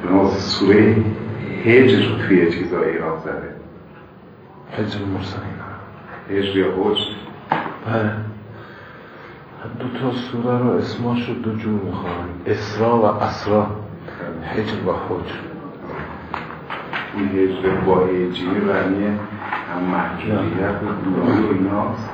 جناب سوره هجر رو توی چیزا ایران زده. هجر المرسلین، هجر یا حج؟ بله. دو تا سوره رو اسماش رو دو جور میخوان، اسراء و اسراء، هجر و حج. این هجر با هجری معنی هم محجوریت و دوری و ایناست.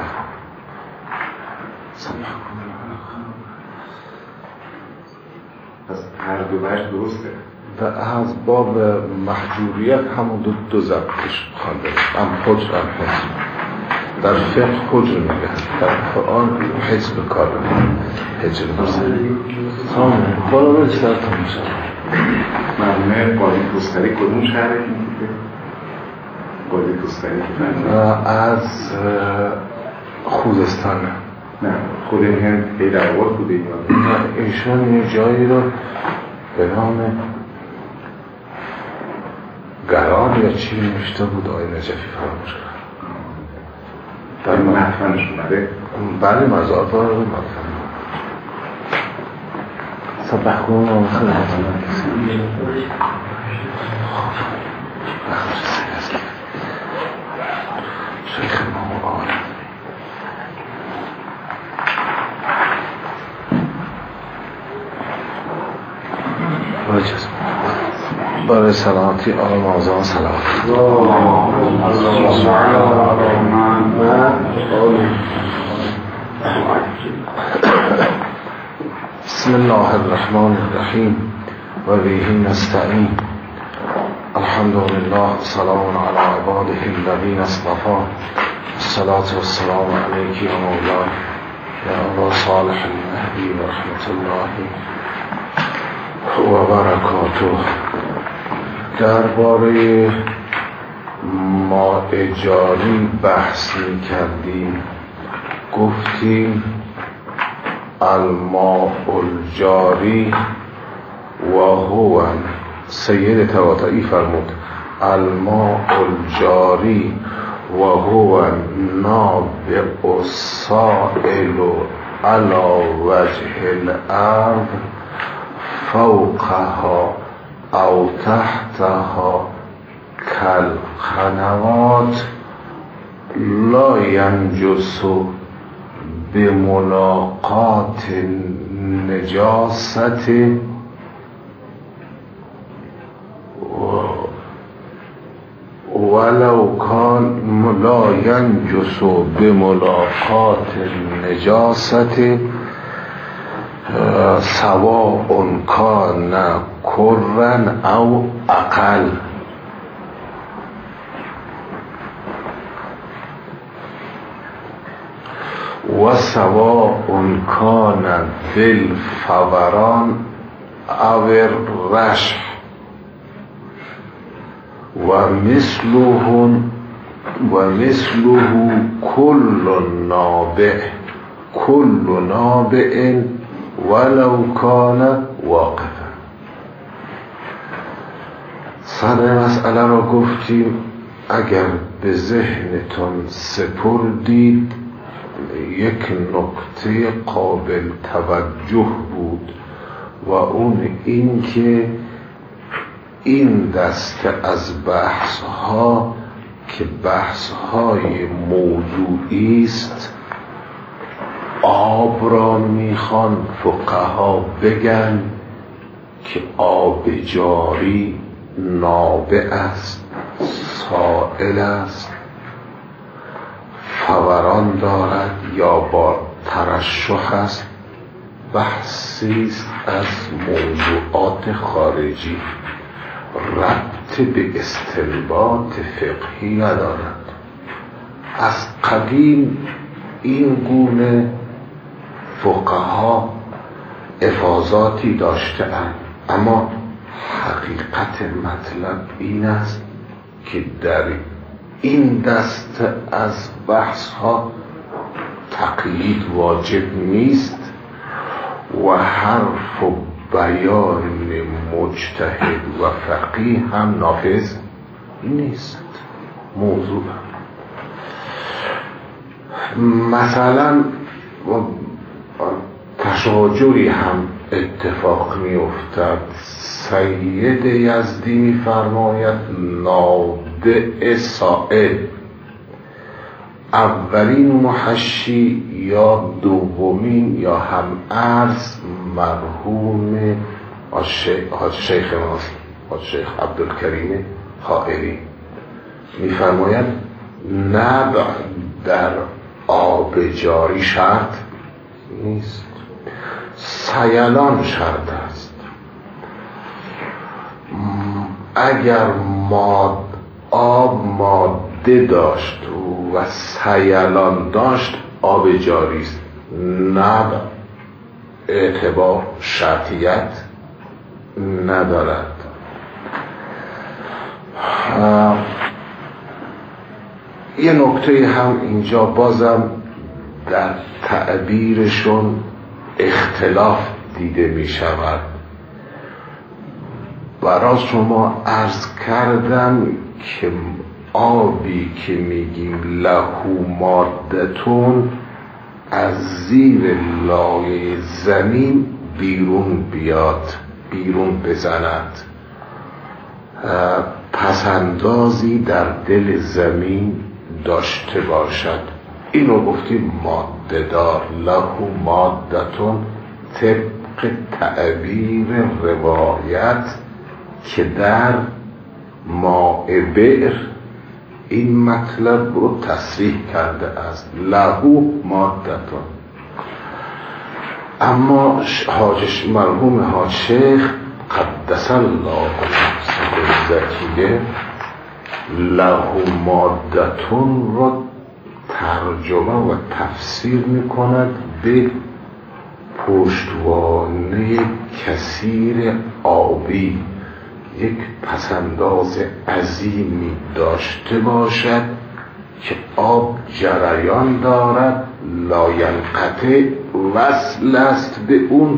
پس هر دو وجه درسته. و از باب محجوریت همون دو ضبطش خواهده هم حج هم حج. در فقه حج رو میگه، در قرآن حج به کار هجر مرسلین. بالا باید سرطان میشه. مرمومه قاضی کستری کدوم شهره میگه؟ قاضی کستری از خوزستانه. نه خود هند هیدرآباد بوده یا نه، ایشون یه جایی رو به نام گران یا چی نوشته بود، آقای نجفی فراموش کرد. در مدفنش اومده؟ بله، مزار داره رو مدفن. صبح کنون آمسه شیخ ما آن برای سلامتی آل موضوع سلامت. بسم الله الرحمن الرحیم و به نستعین. الحمد لله، سلام علی عباده الذین اصطفى. الصلاة والسلام علیک یا مولاي یا ابا صالح المهدی و رحمت الله و برکاته. درباره ماء جاری بحث می‌کردیم. گفتیم الماء الجاری و هو، سید طباطبایی فرمود الماء الجاری و هو نابع السائل علی وجه الارض فوقها او تحتها کالقنوات لا ینجس بملاقات النجاست ولو کان لا ینجس بملاقات النجاست سواء کان کرن او اقل. و سواء کان بالفوران او الرشح و مثله کل نابع ولو کان واقفا. سر مسئله را گفتیم. اگر به ذهنتون سپردید یک نکته قابل توجه بود و اون این که این دسته از بحث ها که بحث های موضوعی است، آب را میخوان فقها بگن که آب جاری نابع است، سائل است، فوران دارد یا با ترشح است. بحثی است از موضوعات خارجی، ربط به استنباط فقهی ندارد. از قدیم این گونه فقها افاضاتی داشته‌اند، اما حقیقت مطلب این است که در این دست از بحث ها تقلید واجب نیست و حرف و بیان مجتهد و فقیه هم نافذ نیست. موضوع مثلا تشاجری هم اتفاق می افتد. سید یزدی می فرماید نادع سائل اولین محشی یا دومین یا هم عرض مرحوم شیخ ماست، شیخ عبدالکریم حائری می فرماید نبع در آب جاری شرط نیست، سیلان شرط است. اگر آب ماده داشت و سیلان داشت آب جاری است، نبع اعتبار شرطیت ندارد. یه نکته هم اینجا بازم در تعبیرشون اختلاف دیده می شود. برای شما عرض کردم که آبی که میگیم لهو مادتون از زیر لایه زمین بیرون بیاد، بیرون بزند، پسندازی در دل زمین داشته باشد. اینو گفتیم ماده دار، لهو مادتون، طبق تعبیر روایت که در ماء بئر این مطلب رو تصریح کرده است، لهو مادتون. اما مرحوم حاج شیخ قدس الله نفسه الزکیه لهو مادتون رو ترجمه و تفسیر می کند به پشتوانه کثیر آبی، یک پسنداز عظیمی داشته باشد که آب جریان دارد، لاینقطع وصل است به اون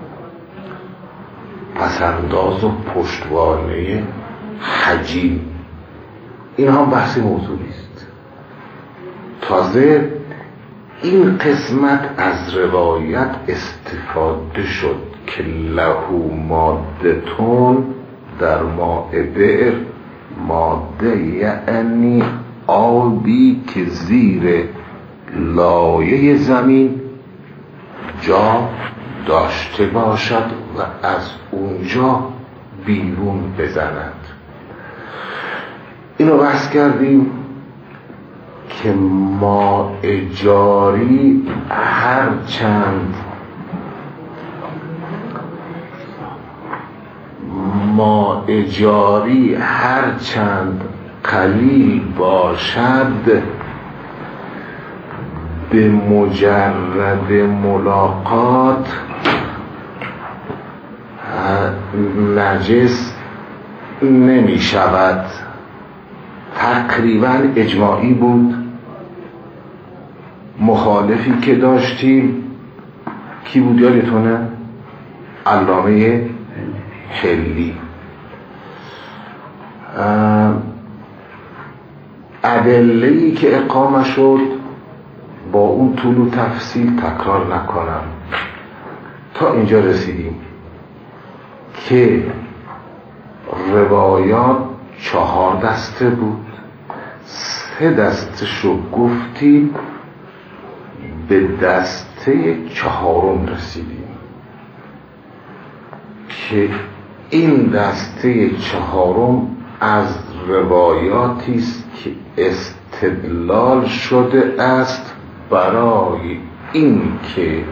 پسنداز و پشتوانه حجیم. این هم بحث موضوعی است. تازه این قسمت از روایت استفاده شد که لهو مادتون در ماء بئر، ماده یعنی آبی که زیر لایه زمین جا داشته باشد و از اونجا بیرون بزند. اینو بحث کردیم که ماء جاری هر چند قلیل باشد به مجرد ملاقات نجس نمی شود. تقریبا اجماعی بود. مخالفی که داشتیم کی بود یادتونه؟ علامه حلی. ادله‌ای که اقامه شد با اون طول و تفصیل تکرار نکنم، تا اینجا رسیدیم که روایات 4 دسته بود. 3 دستشو گفتیم، به دسته 4 رسیدیم که این دسته 4 از روایاتی است که استدلال شده است برای این که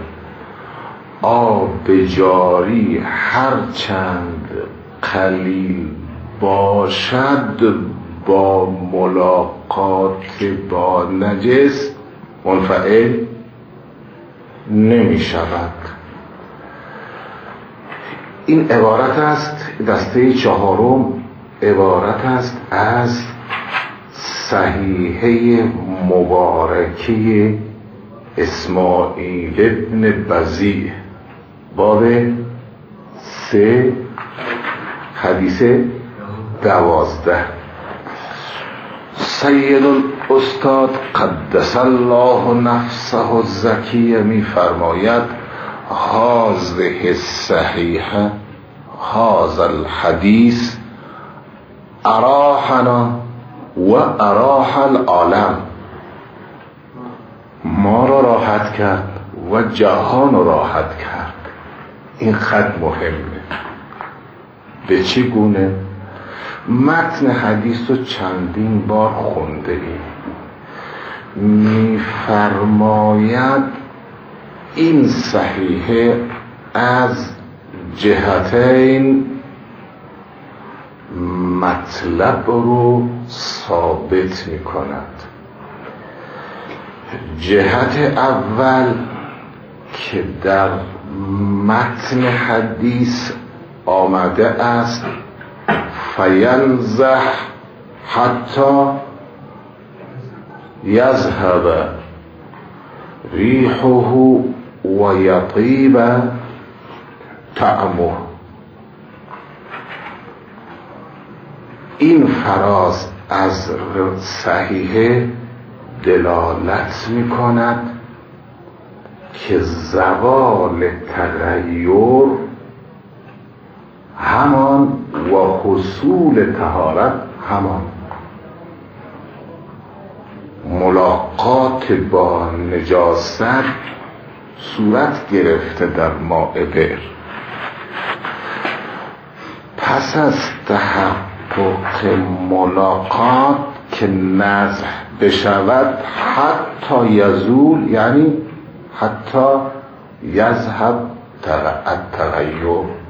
آب جاری هر چند قلیل باشد با ملاقات با نجس منفعل نمی شود. این عبارت است، دسته 4 عبارت است از صحیحه مبارکه اسماعیل ابن بزیع، باب 3 حدیث 12. سید الاستاد قدس الله نفسه الزکیه می فرماید هذه الصحیحه هذا الحدیث اراحنا و اراح العالم، ما را راحت کرد و جهان را راحت کرد. این خط مهمه. به چه گونه؟ متن حدیث رو چندین بار خونده ایم. میفرماید این صحیحه از جهتین مطلب رو ثابت می کند. جهت اول که در متن حدیث آمده است فینزح حتی یذهب ریحه و یطیب طعمه. این فراز از صحیحه دلالت می کند که زوال تغییر همان و حصول طهارت همان. ملاقات با نجاست صورت گرفته در ماء بئر. پس از تحقق ملاقات که نزح بشود حتی یزول، یعنی حتی یذهب التغیر،